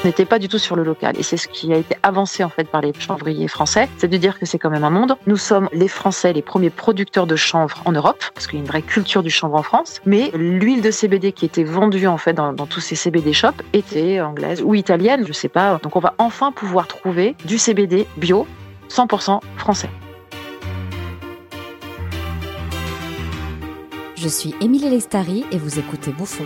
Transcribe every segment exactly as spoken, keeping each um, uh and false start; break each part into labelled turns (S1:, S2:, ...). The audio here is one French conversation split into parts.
S1: n'était pas du tout sur le local. Et c'est ce qui a été avancé en fait par les chanvriers français, c'est de dire que c'est quand même un monde. Nous sommes les Français les premiers producteurs de chanvre en Europe, parce qu'il y a une vraie culture du chanvre en France. Mais l'huile de C B D qui était vendue en fait dans, dans tous ces C B D shops était anglaise ou italienne, je sais pas. Donc on va enfin pouvoir trouver du C B D bio, cent pour cent français.
S2: Je suis Émilie Lestari et vous écoutez Bouffon.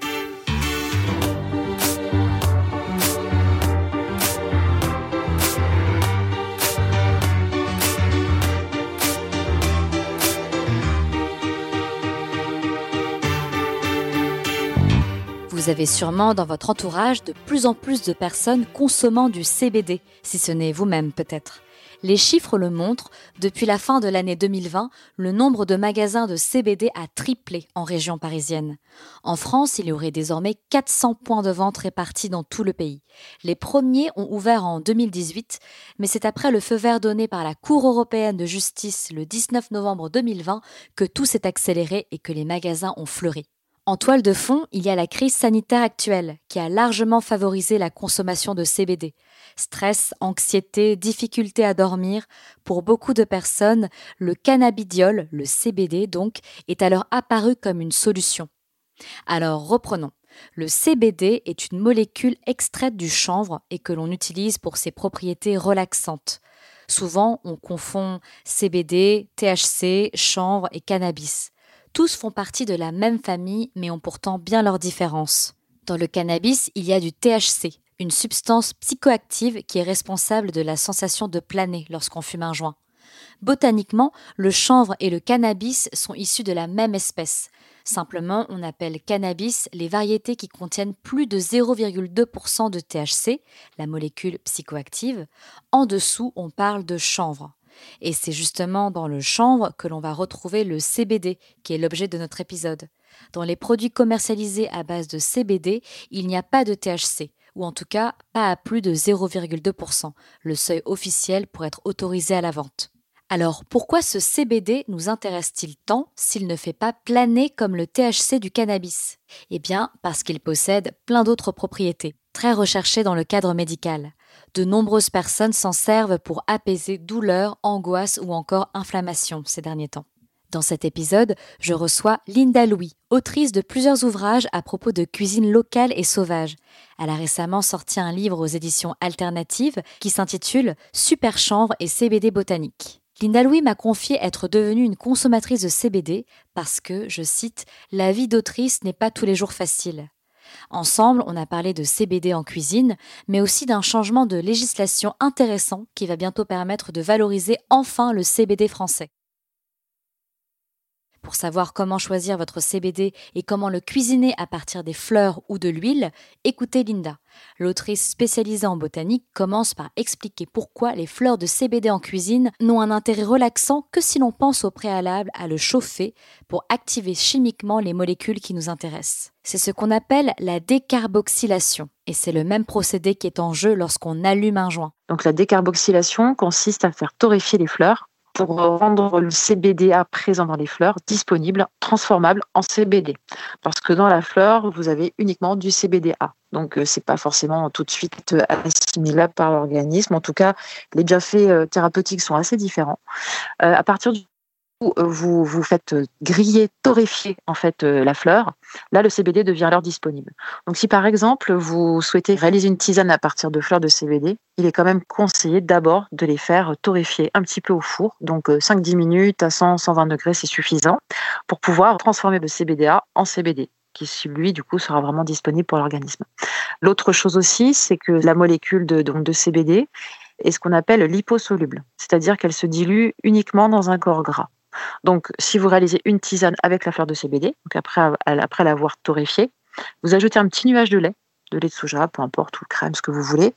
S2: Vous avez sûrement dans votre entourage de plus en plus de personnes consommant du C B D, si ce n'est vous-même peut-être. Les chiffres le montrent, depuis la fin de l'année deux mille vingt, le nombre de magasins de C B D a triplé en région parisienne. En France, il y aurait désormais quatre cents points de vente répartis dans tout le pays. Les premiers ont ouvert en deux mille dix-huit, mais c'est après le feu vert donné par la Cour européenne de justice le dix-neuf novembre deux mille vingt que tout s'est accéléré et que les magasins ont fleuri. En toile de fond, il y a la crise sanitaire actuelle qui a largement favorisé la consommation de C B D. Stress, anxiété, difficulté à dormir, pour beaucoup de personnes, le cannabidiol, le C B D donc, est alors apparu comme une solution. Alors reprenons. Le C B D est une molécule extraite du chanvre et que l'on utilise pour ses propriétés relaxantes. Souvent, on confond C B D, T H C, chanvre et cannabis. Tous font partie de la même famille, mais ont pourtant bien leurs différences. Dans le cannabis, il y a du T H C, une substance psychoactive qui est responsable de la sensation de planer lorsqu'on fume un joint. Botaniquement, le chanvre et le cannabis sont issus de la même espèce. Simplement, on appelle cannabis les variétés qui contiennent plus de zéro virgule deux pour cent de T H C, la molécule psychoactive. En dessous, on parle de chanvre. Et c'est justement dans le chanvre que l'on va retrouver le C B D, qui est l'objet de notre épisode. Dans les produits commercialisés à base de C B D, il n'y a pas de T H C, ou en tout cas pas à plus de zéro virgule deux pour cent, le seuil officiel pour être autorisé à la vente. Alors pourquoi ce C B D nous intéresse-t-il tant s'il ne fait pas planer comme le T H C du cannabis ? Eh bien parce qu'il possède plein d'autres propriétés, très recherchées dans le cadre médical. De nombreuses personnes s'en servent pour apaiser douleurs, angoisses ou encore inflammations ces derniers temps. Dans cet épisode, je reçois Linda Louis, autrice de plusieurs ouvrages à propos de cuisine locale et sauvage. Elle a récemment sorti un livre aux éditions alternatives qui s'intitule « Super chanvre et C B D botanique ». Linda Louis m'a confié être devenue une consommatrice de C B D parce que, je cite, « la vie d'autrice n'est pas tous les jours facile ». Ensemble, on a parlé de C B D en cuisine, mais aussi d'un changement de législation intéressant qui va bientôt permettre de valoriser enfin le C B D français. Pour savoir comment choisir votre C B D et comment le cuisiner à partir des fleurs ou de l'huile, écoutez Linda. L'autrice spécialisée en botanique commence par expliquer pourquoi les fleurs de C B D en cuisine n'ont un intérêt relaxant que si l'on pense au préalable à le chauffer pour activer chimiquement les molécules qui nous intéressent. C'est ce qu'on appelle la décarboxylation et c'est le même procédé qui est en jeu lorsqu'on allume un joint.
S1: Donc la décarboxylation consiste à faire torréfier les fleurs pour rendre le C B D A présent dans les fleurs disponible, transformable en C B D. Parce que dans la fleur, vous avez uniquement du C B D A. Donc, ce n'est pas forcément tout de suite assimilable par l'organisme. En tout cas, les bienfaits thérapeutiques sont assez différents. Euh, à partir du Vous, vous faites griller, torréfier en fait la fleur, là le C B D devient alors disponible. Donc si par exemple vous souhaitez réaliser une tisane à partir de fleurs de C B D, il est quand même conseillé d'abord de les faire torréfier un petit peu au four, donc cinq à dix minutes à cent à cent vingt degrés c'est suffisant pour pouvoir transformer le C B D A en C B D, qui lui du coup sera vraiment disponible pour l'organisme. L'autre chose aussi, c'est que la molécule de, donc de C B D est ce qu'on appelle liposoluble, c'est-à-dire qu'elle se dilue uniquement dans un corps gras. Donc, si vous réalisez une tisane avec la fleur de C B D, donc après, après l'avoir torréfiée, vous ajoutez un petit nuage de lait, de lait de soja, peu importe, ou de crème, ce que vous voulez,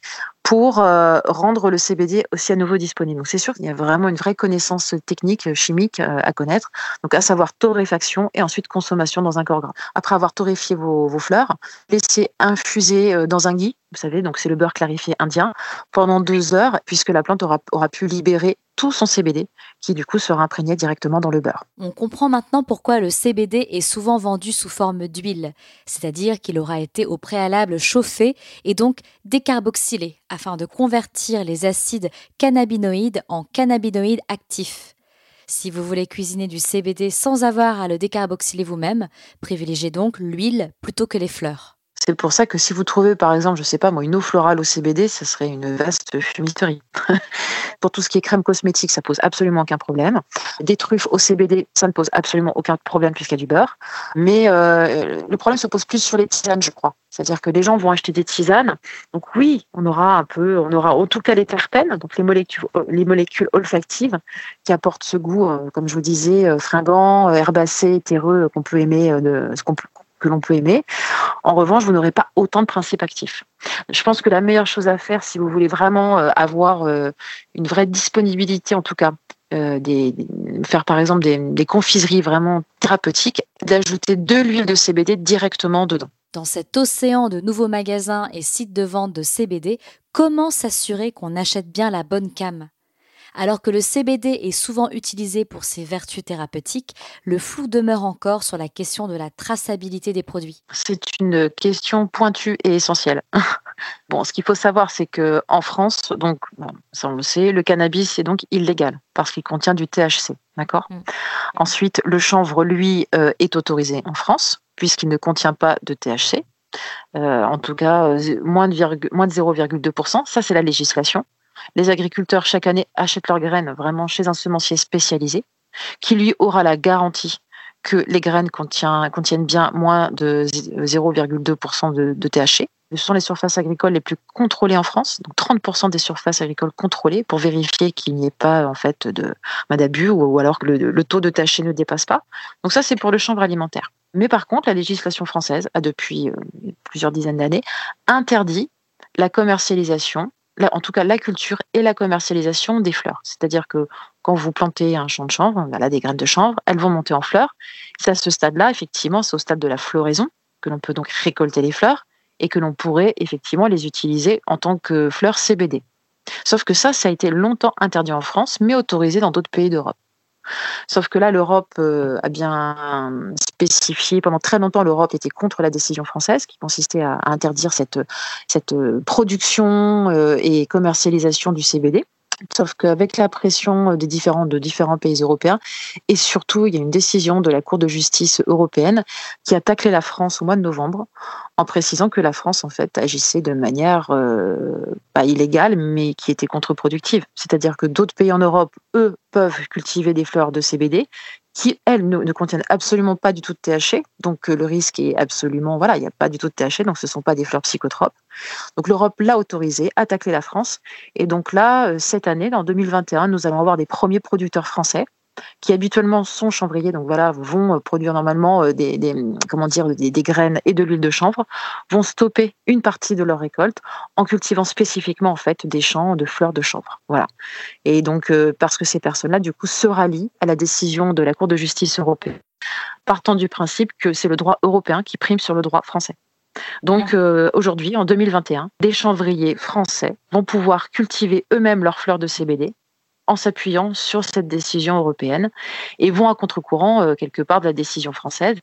S1: pour euh, rendre le C B D aussi à nouveau disponible. Donc c'est sûr qu'il y a vraiment une vraie connaissance technique, chimique euh, à connaître, donc à savoir torréfaction et ensuite consommation dans un corps gras. Après avoir torréfié vos, vos fleurs, laissez infuser euh, dans un ghee, vous savez, donc c'est le beurre clarifié indien, pendant deux heures, puisque la plante aura, aura pu libérer tout son C B D, qui du coup sera imprégné directement dans le beurre.
S2: On comprend maintenant pourquoi le C B D est souvent vendu sous forme d'huile, c'est-à-dire qu'il aura été au préalable chauffé et donc décarboxylé, afin de convertir les acides cannabinoïdes en cannabinoïdes actifs. Si vous voulez cuisiner du C B D sans avoir à le décarboxyler vous-même, privilégiez donc l'huile plutôt que les fleurs.
S1: C'est pour ça que si vous trouvez, par exemple, je sais pas moi, une eau florale au C B D, ça serait une vaste fumisterie. Pour tout ce qui est crème cosmétique, ça pose absolument aucun problème. Des truffes au C B D, ça ne pose absolument aucun problème puisqu'il y a du beurre. Mais euh, le problème se pose plus sur les tisanes, je crois. C'est-à-dire que les gens vont acheter des tisanes. Donc oui, on aura un peu, on aura en tout cas les terpènes, donc les molécules, les molécules olfactives qui apportent ce goût, euh, comme je vous disais, euh, fringant, euh, herbacé, terreux, euh, qu'on peut aimer, euh, de, ce qu'on peut, que l'on peut aimer. En revanche, vous n'aurez pas autant de principes actifs. Je pense que la meilleure chose à faire, si vous voulez vraiment euh, avoir euh, une vraie disponibilité, en tout cas, euh, des, des, faire par exemple des, des confiseries vraiment thérapeutiques, d'ajouter de l'huile de C B D directement dedans.
S2: Dans cet océan de nouveaux magasins et sites de vente de C B D, comment s'assurer qu'on achète bien la bonne came ? Alors que le C B D est souvent utilisé pour ses vertus thérapeutiques, le flou demeure encore sur la question de la traçabilité des produits.
S1: C'est une question pointue et essentielle. Bon, ce qu'il faut savoir, c'est que en France, donc, bon, ça on le sait, le cannabis est donc illégal parce qu'il contient du T H C, d'accord ? Mm. Ensuite, le chanvre, lui, euh, est autorisé en France puisqu'il ne contient pas de T H C. Euh, en tout cas, euh, moins de, virgule, moins de zéro virgule deux pour cent. Ça, c'est la législation. Les agriculteurs, chaque année, achètent leurs graines vraiment chez un semencier spécialisé qui, lui, aura la garantie que les graines contiennent, contiennent bien moins de zéro virgule deux pour cent de, de T H C. Ce sont les surfaces agricoles les plus contrôlées en France, donc trente pour cent des surfaces agricoles contrôlées pour vérifier qu'il n'y ait pas en fait de d'abus ou, ou alors que le, le taux de T H C ne dépasse pas. Donc ça, c'est pour le chanvre alimentaire. Mais par contre, la législation française a depuis euh, plusieurs dizaines d'années interdit la commercialisation, la, en tout cas la culture et la commercialisation des fleurs. C'est-à-dire que quand vous plantez un champ de chanvre, voilà, des graines de chanvre, elles vont monter en fleurs. C'est à ce stade-là, effectivement, c'est au stade de la floraison que l'on peut donc récolter les fleurs et que l'on pourrait effectivement les utiliser en tant que fleurs C B D. Sauf que ça, ça a été longtemps interdit en France, mais autorisé dans d'autres pays d'Europe. Sauf que là, l'Europe euh, a bien spécifié, pendant très longtemps, l'Europe était contre la décision française qui consistait à, à interdire cette, cette production euh, et commercialisation du C B D. Sauf qu'avec la pression des différents, de différents pays européens, et surtout, il y a une décision de la Cour de justice européenne qui a taclé la France au mois de novembre, en précisant que la France, en fait, agissait de manière euh, pas illégale, mais qui était contre-productive. C'est-à-dire que d'autres pays en Europe, eux, peuvent cultiver des fleurs de C B D, qui, elles, ne, ne contiennent absolument pas du tout de T H C. Donc, le risque est absolument... Voilà, il n'y a pas du tout de T H C, donc ce ne sont pas des fleurs psychotropes. Donc, l'Europe l'a autorisé, a taclé la France. Et donc là, cette année, en deux mille vingt et un, nous allons avoir des premiers producteurs français qui habituellement sont chanvriers, donc voilà, vont produire normalement des, des, comment dire, des, des graines et de l'huile de chanvre, vont stopper une partie de leur récolte en cultivant spécifiquement en fait des champs de fleurs de chanvre. Voilà. Et donc euh, parce que ces personnes-là du coup se rallient à la décision de la Cour de justice européenne, partant du principe que c'est le droit européen qui prime sur le droit français. Donc euh, aujourd'hui, en deux mille vingt et un, des chanvriers français vont pouvoir cultiver eux-mêmes leurs fleurs de C B D en s'appuyant sur cette décision européenne et vont à contre-courant euh, quelque part de la décision française.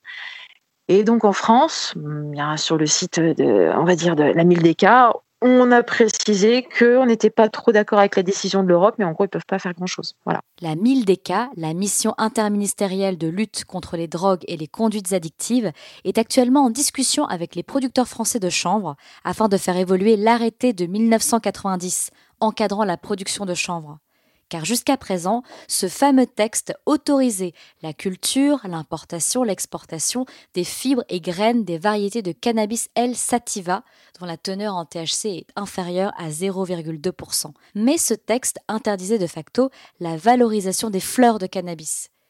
S1: Et donc en France, sur le site de, on va dire de la Mildeka, on a précisé qu'on n'était pas trop d'accord avec la décision de l'Europe, mais en gros, ils ne peuvent pas faire grand-chose. Voilà.
S2: La Mildeka, la mission interministérielle de lutte contre les drogues et les conduites addictives, est actuellement en discussion avec les producteurs français de chanvre afin de faire évoluer l'arrêté de mille neuf cent quatre-vingt-dix encadrant la production de chanvre. Car jusqu'à présent, ce fameux texte autorisait la culture, l'importation, l'exportation des fibres et graines des variétés de cannabis L. sativa, dont la teneur en T H C est inférieure à zéro virgule deux pour cent. Mais ce texte interdisait de facto la valorisation des fleurs de cannabis.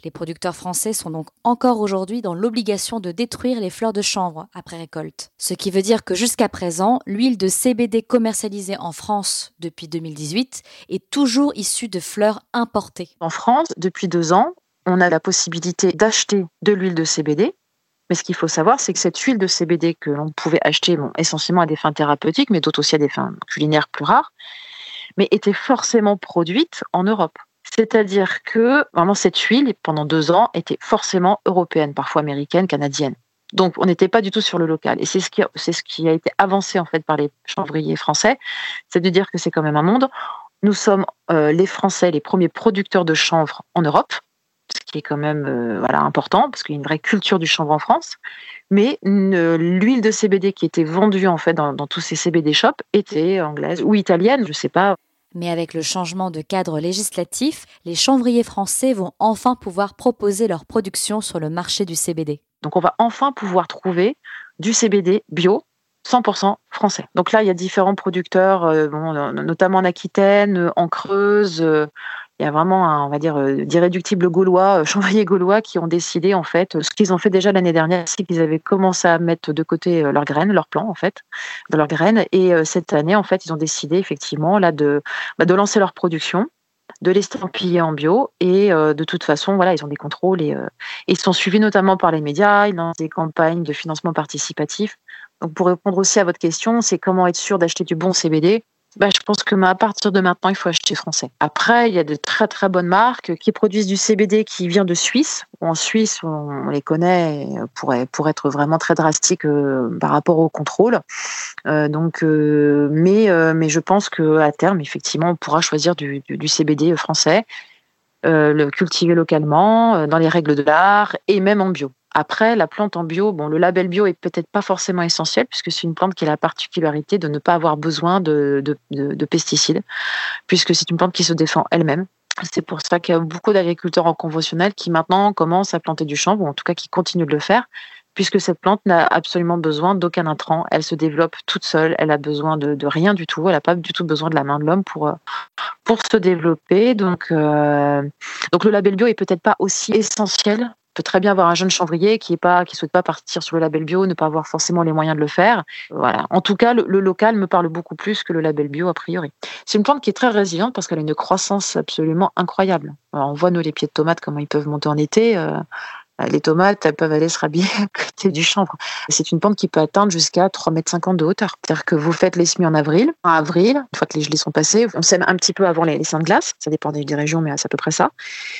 S2: Les producteurs français sont donc encore aujourd'hui dans l'obligation de détruire les fleurs de chanvre après récolte. Ce qui veut dire que jusqu'à présent, l'huile de C B D commercialisée en France depuis deux mille dix-huit est toujours issue de fleurs importées.
S1: En France, depuis deux ans, on a la possibilité d'acheter de l'huile de C B D. Mais ce qu'il faut savoir, c'est que cette huile de C B D que l'on pouvait acheter bon, essentiellement à des fins thérapeutiques, mais d'autres aussi à des fins culinaires plus rares, mais était forcément produite en Europe. C'est-à-dire que vraiment cette huile, pendant deux ans, était forcément européenne, parfois américaine, canadienne. Donc on n'était pas du tout sur le local. Et c'est ce qui a, c'est ce qui a été avancé en fait par les chanvriers français, c'est de dire que c'est quand même un monde. Nous sommes euh, les Français les premiers producteurs de chanvre en Europe, ce qui est quand même euh, voilà, important, parce qu'il y a une vraie culture du chanvre en France. Mais une, l'huile de C B D qui était vendue en fait dans, dans tous ces C B D shops était anglaise ou italienne, je ne sais pas.
S2: Mais avec le changement de cadre législatif, les chanvriers français vont enfin pouvoir proposer leur production sur le marché du C B D.
S1: Donc on va enfin pouvoir trouver du C B D bio, cent pour cent français. Donc là, il y a différents producteurs, euh, bon, notamment en Aquitaine, en Creuse. Euh, il y a vraiment, un, on va dire, euh, d'irréductibles gaulois, euh, chanvriers gaulois, qui ont décidé, en fait, ce qu'ils ont fait déjà l'année dernière, c'est qu'ils avaient commencé à mettre de côté euh, leurs graines, leurs plants, en fait, de leurs graines. Et euh, cette année, en fait, ils ont décidé, effectivement, là, de, bah, de lancer leur production, de l'estampiller en bio. Et euh, de toute façon, voilà, ils ont des contrôles et euh, ils sont suivis notamment par les médias, ils lancent des campagnes de financement participatif. Donc, pour répondre aussi à votre question, c'est comment être sûr d'acheter du bon C B D. Bah, je pense que à partir de maintenant, il faut acheter français. Après, il y a de très très bonnes marques qui produisent du C B D qui vient de Suisse. En Suisse, on les connaît pour, pour être vraiment très drastique euh, par rapport au contrôle. Euh, donc, euh, mais, euh, mais je pense qu'à terme, effectivement, on pourra choisir du, du, du C B D français, euh, le cultiver localement, euh, dans les règles de l'art et même en bio. Après, la plante en bio, bon, le label bio est peut-être pas forcément essentiel puisque c'est une plante qui a la particularité de ne pas avoir besoin de, de, de, de pesticides, puisque c'est une plante qui se défend elle-même. C'est pour ça qu'il y a beaucoup d'agriculteurs en conventionnel qui maintenant commencent à planter du chanvre, ou en tout cas qui continuent de le faire, puisque cette plante n'a absolument besoin d'aucun intrant. Elle se développe toute seule, elle a besoin de, de rien du tout, elle n'a pas du tout besoin de la main de l'homme pour, pour se développer. Donc, euh, donc le label bio est peut-être pas aussi essentiel. Peut très bien avoir un jeune chanvrier qui est pas, qui souhaite pas partir sur le label bio, ne pas avoir forcément les moyens de le faire. Voilà. En tout cas, le, le local me parle beaucoup plus que le label bio a priori. C'est une plante qui est très résiliente parce qu'elle a une croissance absolument incroyable. Alors, on voit nous les pieds de tomates comment ils peuvent monter en été. Euh, les tomates, elles peuvent aller se rhabiller à côté du chanvre. C'est une plante qui peut atteindre jusqu'à trois mètres cinquante de hauteur. C'est-à-dire que vous faites les semis en avril. En avril, une fois que les gelées sont passées, on sème un petit peu avant les, les seins de glace. Ça dépend des, des régions, mais c'est à peu près ça.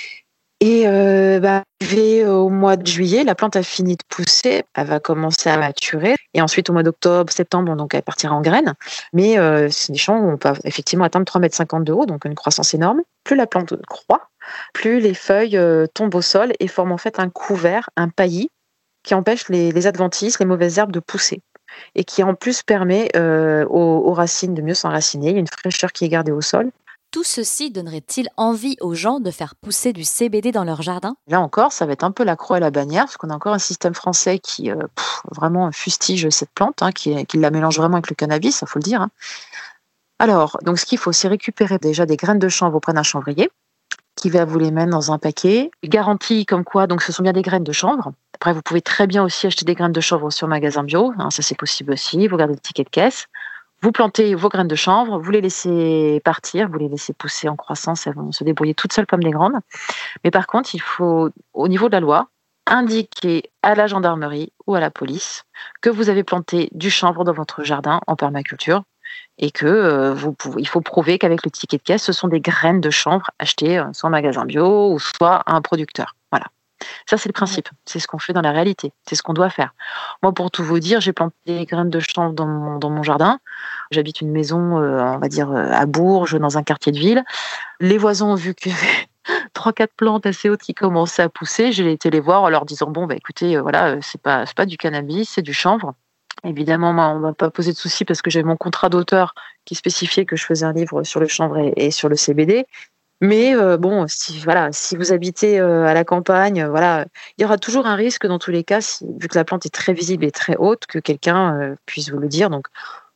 S1: Et euh, bah, au mois de juillet, la plante a fini de pousser, elle va commencer à maturer. Et ensuite, au mois d'octobre, septembre, donc elle partira en graines. Mais euh, c'est des champs où on peut effectivement atteindre trois mètres cinquante de haut, donc une croissance énorme. Plus la plante croît, plus les feuilles euh, tombent au sol et forment en fait un couvert, un paillis, qui empêche les, les adventices, les mauvaises herbes de pousser. Et qui en plus permet euh, aux, aux racines de mieux s'enraciner. Il y a une fraîcheur qui est gardée au sol.
S2: Tout ceci donnerait-il envie aux gens de faire pousser du C B D dans leur jardin ?
S1: Là encore, ça va être un peu la croix et la bannière, parce qu'on a encore un système français qui euh, pff, vraiment fustige cette plante, hein, qui, qui la mélange vraiment avec le cannabis, il faut le dire. Hein. Alors, donc ce qu'il faut, c'est récupérer déjà des graines de chanvre auprès d'un chanvrier, qui va vous les mettre dans un paquet, garanti comme quoi, donc ce sont bien des graines de chanvre. Après, vous pouvez très bien aussi acheter des graines de chanvre sur magasin bio, hein, ça c'est possible aussi, vous gardez le ticket de caisse. Vous plantez vos graines de chanvre, vous les laissez partir, vous les laissez pousser en croissance, elles vont se débrouiller toutes seules comme des grandes. Mais par contre, il faut, au niveau de la loi, indiquer à la gendarmerie ou à la police que vous avez planté du chanvre dans votre jardin en permaculture et que euh, vous pouvez, il faut prouver qu'avec le ticket de caisse, ce sont des graines de chanvre achetées euh, soit en magasin bio ou soit à un producteur. Voilà. Ça, c'est le principe. C'est ce qu'on fait dans la réalité. C'est ce qu'on doit faire. Moi, pour tout vous dire, j'ai planté des graines de chanvre dans mon, dans mon jardin. J'habite une maison, euh, on va dire, euh, à Bourges, dans un quartier de ville. Les voisins ont vu qu'il y avait trois, quatre plantes assez hautes qui commençaient à pousser. J'ai été les voir en leur disant, bon, bah, écoutez, euh, voilà, euh, c'est pas, c'est pas du cannabis, c'est du chanvre. Évidemment, moi, on ne m'a pas posé de soucis parce que j'avais mon contrat d'auteur qui spécifiait que je faisais un livre sur le chanvre et, et sur le C B D. Mais euh, bon, si, voilà, si vous habitez euh, à la campagne, euh, voilà, il y aura toujours un risque dans tous les cas, si, vu que la plante est très visible et très haute, que quelqu'un euh, puisse vous le dire. Donc,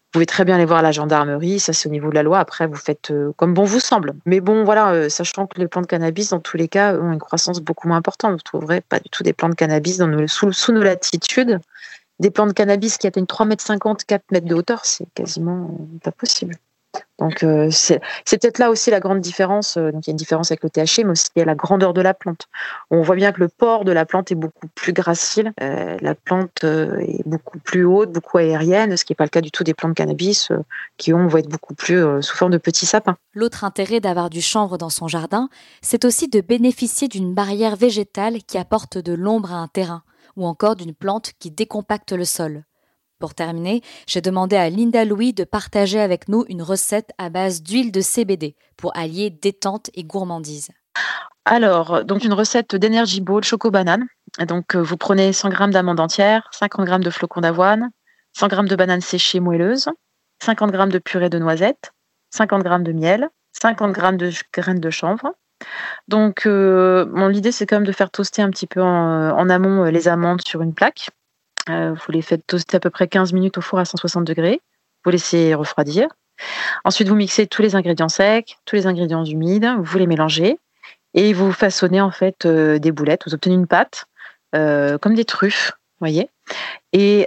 S1: pouvez très bien aller voir la gendarmerie, ça c'est au niveau de la loi. Après, vous faites euh, comme bon vous semble. Mais bon, voilà, euh, sachant que les plantes de cannabis, dans tous les cas, ont une croissance beaucoup moins importante. Vous ne trouverez pas du tout des plantes de cannabis dans nos, sous, sous nos latitudes. Des plantes de cannabis qui atteignent trois mètres cinquante, quatre mètres de hauteur, c'est quasiment euh, pas possible. Donc, euh, c'est, c'est peut-être là aussi la grande différence. Euh, donc, il y a une différence avec le T H C, mais aussi il y a la grandeur de la plante. On voit bien que le port de la plante est beaucoup plus gracile. Euh, la plante euh, est beaucoup plus haute, beaucoup aérienne, ce qui n'est pas le cas du tout des plantes de cannabis, euh, qui ont, vont être beaucoup plus euh, sous forme de petits sapins.
S2: L'autre intérêt d'avoir du chanvre dans son jardin, c'est aussi de bénéficier d'une barrière végétale qui apporte de l'ombre à un terrain, ou encore d'une plante qui décompacte le sol. Pour terminer, j'ai demandé à Linda Louis de partager avec nous une recette à base d'huile de C B D pour allier détente et gourmandise.
S1: Alors, donc une recette d'Energy Ball choco-banane. Donc, vous prenez cent grammes d'amandes entières, cinquante grammes de flocons d'avoine, cent grammes de bananes séchées moelleuses, cinquante grammes de purée de noisettes, cinquante grammes de miel, cinquante grammes de graines de chanvre. Donc, euh, bon, l'idée, c'est quand même de faire toaster un petit peu en, en amont les amandes sur une plaque. Euh, vous les faites toaster à peu près quinze minutes au four à cent soixante degrés. Vous laissez refroidir. Ensuite, vous mixez tous les ingrédients secs, tous les ingrédients humides, vous les mélangez et vous façonnez en fait euh, des boulettes. Vous obtenez une pâte euh, comme des truffes, voyez. Et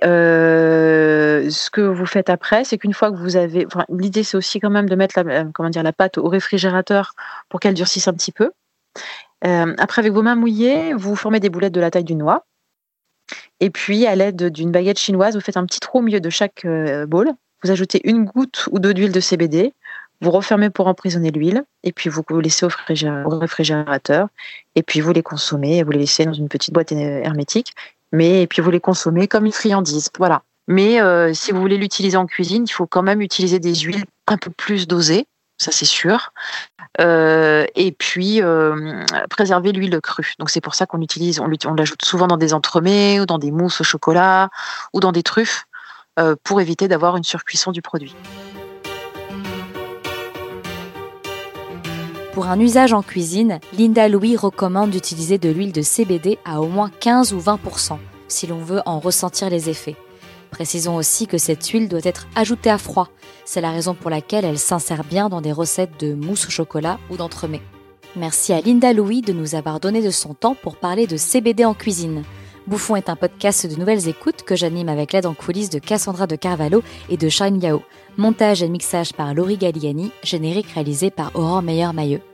S1: euh, ce que vous faites après, c'est qu'une fois que vous avez, enfin, l'idée c'est aussi quand même de mettre la, comment dire, la pâte au réfrigérateur pour qu'elle durcisse un petit peu. Euh, après, avec vos mains mouillées, vous formez des boulettes de la taille d'une noix. Et puis, à l'aide d'une baguette chinoise, vous faites un petit trou au milieu de chaque euh, bowl. Vous ajoutez une goutte ou deux d'huile de C B D. Vous refermez pour emprisonner l'huile. Et puis, vous vous laissez au, frigé- au réfrigérateur. Et puis, vous les consommez. Vous les laissez dans une petite boîte hermétique. Mais, et puis, vous les consommez comme une friandise. Voilà. Mais euh, si vous voulez l'utiliser en cuisine, il faut quand même utiliser des huiles un peu plus dosées. Ça, c'est sûr. Euh, et puis euh, préserver l'huile crue. Donc c'est pour ça qu'on l'utilise, on, on l'ajoute souvent dans des entremets ou dans des mousses au chocolat ou dans des truffes euh, pour éviter d'avoir une surcuisson du produit.
S2: Pour un usage en cuisine, Linda Louis recommande d'utiliser de l'huile de C B D à au moins quinze ou vingt pour cent si l'on veut en ressentir les effets. Précisons aussi que cette huile doit être ajoutée à froid. C'est la raison pour laquelle elle s'insère bien dans des recettes de mousse au chocolat ou d'entremets. Merci à Linda Louis de nous avoir donné de son temps pour parler de C B D en cuisine. Bouffon est un podcast de nouvelles écoutes que j'anime avec l'aide en coulisses de Cassandra de Carvalho et de Shine Yao. Montage et mixage par Laurie Galliani, générique réalisé par Aurore Meyer-Mailleux.